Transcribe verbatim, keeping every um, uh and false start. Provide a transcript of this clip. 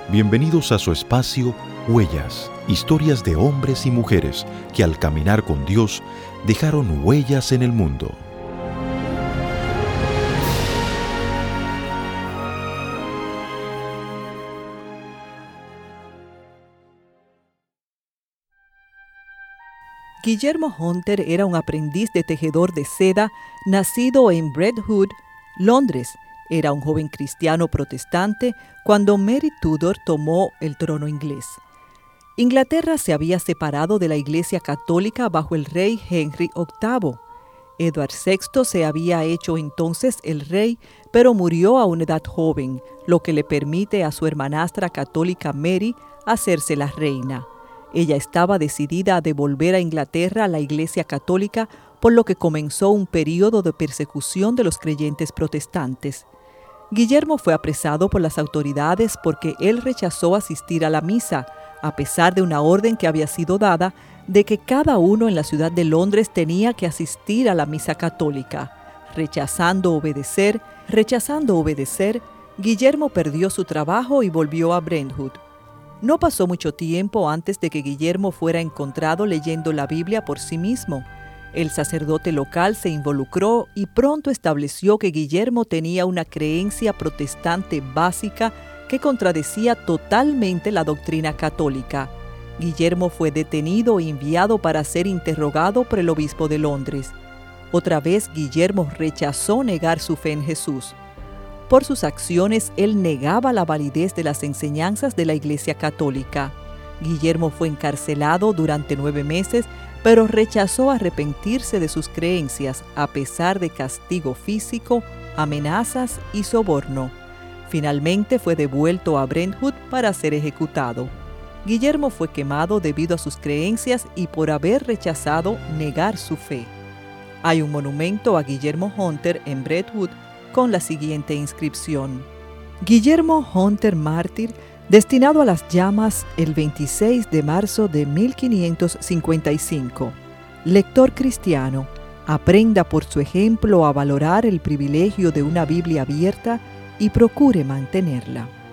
Bienvenidos a su espacio Huellas, historias de hombres y mujeres que al caminar con Dios dejaron huellas en el mundo. Guillermo Hunter era un aprendiz de tejedor de seda nacido en Brentwood, Londres. Era un joven cristiano protestante cuando Mary Tudor tomó el trono inglés. Inglaterra se había separado de la Iglesia Católica bajo el rey Henry octavo. Edward sexto se había hecho entonces el rey, pero murió a una edad joven, lo que le permite a su hermanastra católica Mary hacerse la reina. Ella estaba decidida a devolver a Inglaterra a la Iglesia Católica, por lo que comenzó un período de persecución de los creyentes protestantes. Guillermo fue apresado por las autoridades porque él rechazó asistir a la misa, a pesar de una orden que había sido dada de que cada uno en la ciudad de Londres tenía que asistir a la misa católica. Rechazando obedecer, rechazando obedecer, Guillermo perdió su trabajo y volvió a Brentwood. No pasó mucho tiempo antes de que Guillermo fuera encontrado leyendo la Biblia por sí mismo. El sacerdote local se involucró y pronto estableció que Guillermo tenía una creencia protestante básica que contradecía totalmente la doctrina católica. Guillermo fue detenido e enviado para ser interrogado por el obispo de Londres. Otra vez Guillermo rechazó negar su fe en Jesús. Por sus acciones, él negaba la validez de las enseñanzas de la Iglesia Católica. Guillermo fue encarcelado durante nueve meses, pero rechazó arrepentirse de sus creencias a pesar de castigo físico, amenazas y soborno. Finalmente fue devuelto a Brentwood para ser ejecutado. Guillermo fue quemado debido a sus creencias y por haber rechazado negar su fe. Hay un monumento a Guillermo Hunter en Brentwood con la siguiente inscripción: Guillermo Hunter mártir, destinado a las llamas el veintiséis de marzo de mil quinientos cincuenta y cinco. Lector cristiano, aprenda por su ejemplo a valorar el privilegio de una Biblia abierta y procure mantenerla.